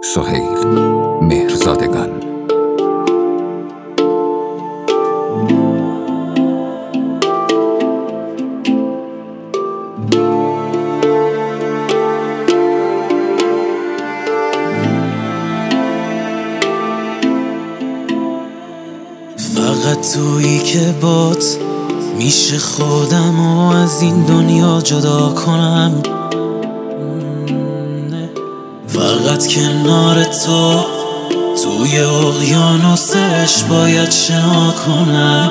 سهیل مهرزادگان. فقط تویی که بات میشه خودم و از این دنیا جدا کنم. فقط کنار تو توی اقیانوسش باید شنا کنم.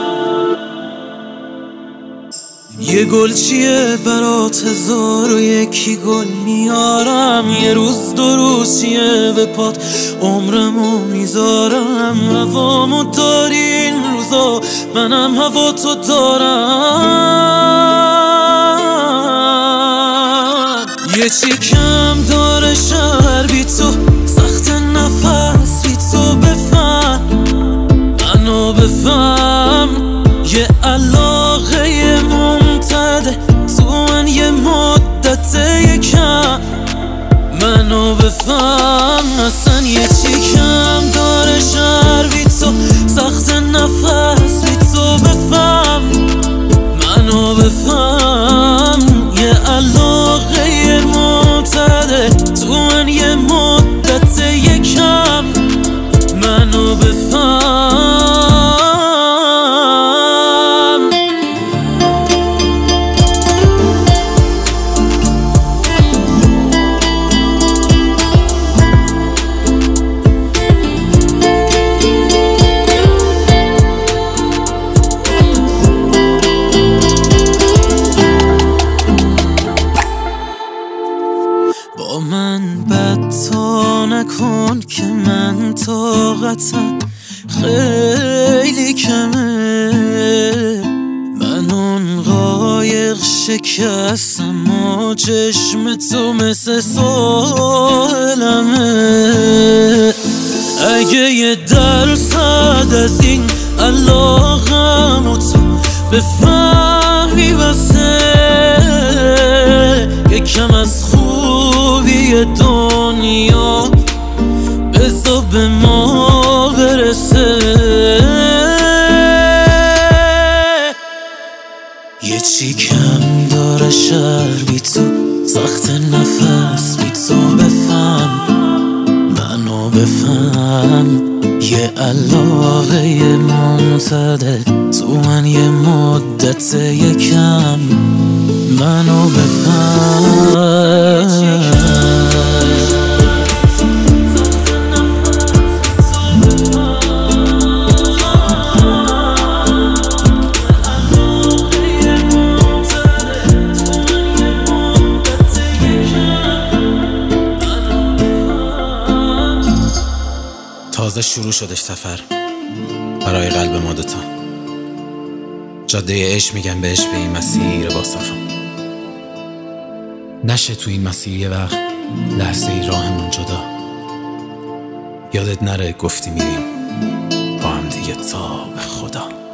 یه گل چیه برات 1001 گل میارم، یه روز 2 روز چیه به پات عمرمو میذارم. هوامو داری این روزا، منم هوا تو دارم. یه چی کم داره شهر بی تو، سخت نفس بی تو، بفهم منو بفهم. یه علاقه ممتده تو من، یه مدت یکم منو بفهم. اصلا یه چی کم داره شهر بی تو، سخت نفس بی تو، بفهم منو بفهم. یه علاقه ممتده تو من، یه مدت یکم منو بفهم. با من بدتا نکن که من طاقتم خیلی کمه. من اون قایق شکستم و چشم تو مثل ساحلمه. اگه یه درصد از این علاقم و تو بفهمی بسه، یکم از خوبی دنیا بذار به ما برسه. یه چی کم داره شهر بی تو، سخت نفس بی تو، بفهم منو بفهم. یه علاقه ممتده تو من، یه مدت یکم منو بفهم. تازه شروع شدش سفر برای قلب ما دوتا. جاده عشق میگن بهش، به این مسیر با صفا. نشه تو این مسیر یه وقت لحظه ای راهمون جدا. یادت نره گفتی میریم با هم دیگه تا به خدا.